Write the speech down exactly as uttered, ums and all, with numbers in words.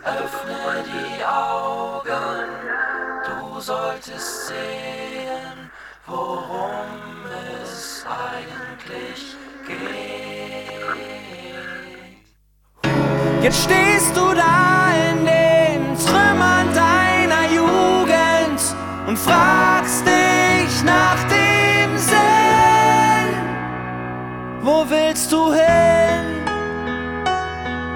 Öffne die Augen, du solltest sehen, worum es eigentlich geht. Jetzt stehst du da in den Trümmern deiner Jugend und fragst,